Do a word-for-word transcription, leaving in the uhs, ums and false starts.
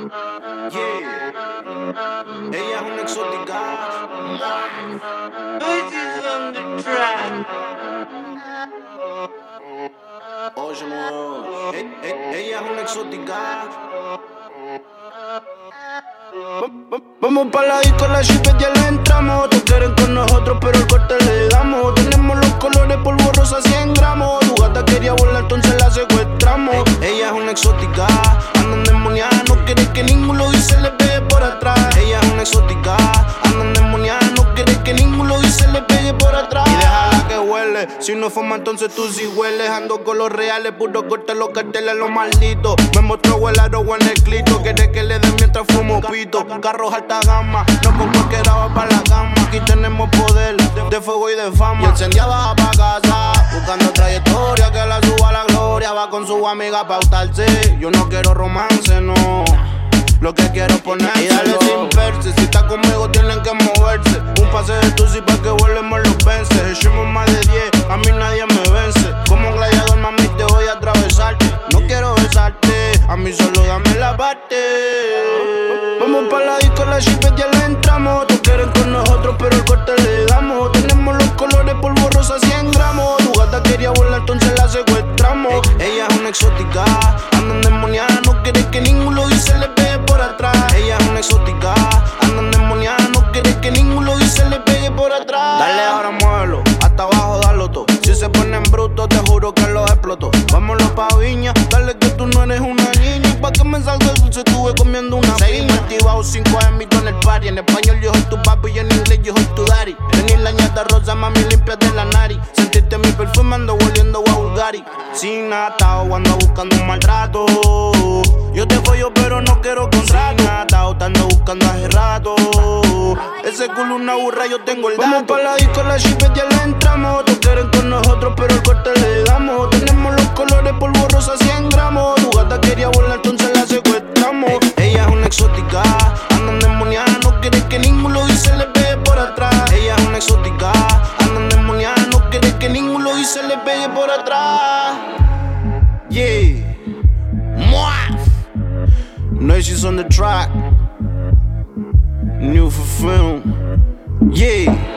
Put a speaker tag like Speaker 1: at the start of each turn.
Speaker 1: Yeah. Ella es una exótica.
Speaker 2: Bitches on the track.
Speaker 1: Oye, no. E- e- ella es una exótica. Vamos pa' la disco, la chip ya le entramos. Todos quieren con nosotros, pero el corte le damos. Tenemos los colores polvo rosa, cien gramos. Tu gata quería volar, entonces la secuestramos. Ella es una exótica, anda endemoniada. No quiere que ningún lo dice le pegue por atrás. Ella es una exótica, anda endemoniada. No quiere que ningún lo dice le pegue por atrás. Y déjala que huele, si no fuma entonces tú sí hueles. Ando con los reales, puro corte los carteles, los malditos. Me mostró el aro en el clito. Quiere que le den mientras fumo pito. Carros alta gama, no con cualquiera va pa' la cama. Aquí tenemos poder de fuego y de fama. Y encendía baja pa' casa, buscando trayectoria que la suba a la gloria. Va con su amiga a pautarse. Yo no quiero romance, no. Lo que quiero es ponerse y darle sin verse. Si está conmigo tienen que moverse. Un pase de tusi pa' que volemos los vences. Echemos más de diez, a mí nadie me vence. Como gladiador, mami, te voy a atravesarte. No quiero besarte, a mí solo dame la parte. Vamos pa' la disco, la chip ya le entramos. Todos quieren con nosotros, pero el corte le damos. Tenemos los colores polvo rosa, cien gramos. Tu gata quería volar, entonces la secuestramos. Ella es una exótica, anda endemoniada. No quiere que ningún lo dice le pegue por atrás. Ella es una exótica, anda endemoniada. No quiere que ningún lo dice le pegue por atrás. Dale ahora, muévelo, hasta abajo dalo todo. Si se ponen brutos, te juro que los exploto. Vámonos pa' Viña, dale que tú no eres una niña. Y pa' que me salga el dulce estuve comiendo una piña. Activado cinco en mi con el party. En español yo soy tu papi y en inglés yo soy tu daddy. Tenís la ñata rosa, mami, límpiate la nariz. Sentiste mi perfume, ando volviendo a Bulgari. Sin nada, ando buscando un maltrato. Yo te follo pero no quiero contrato. Ando buscando hace rato. Ese culo una burra, yo tengo el dato. Vamos pa' la disco, la chip ya le entramos. Todos quieren con nosotros, pero el corte le damos. Tenemos los colores polvo rosa, cien gramos. Tu gata quería volar, entonces la secuestramos. Ella es una exótica, anda endemoniada. No quiere que ningún lo dice le pegue por atrás. Ella es una exótica, anda endemoniada. No quiere que ningún lo dice le pegue por atrás. Yeah. Noises on the track. New for film. Yeah.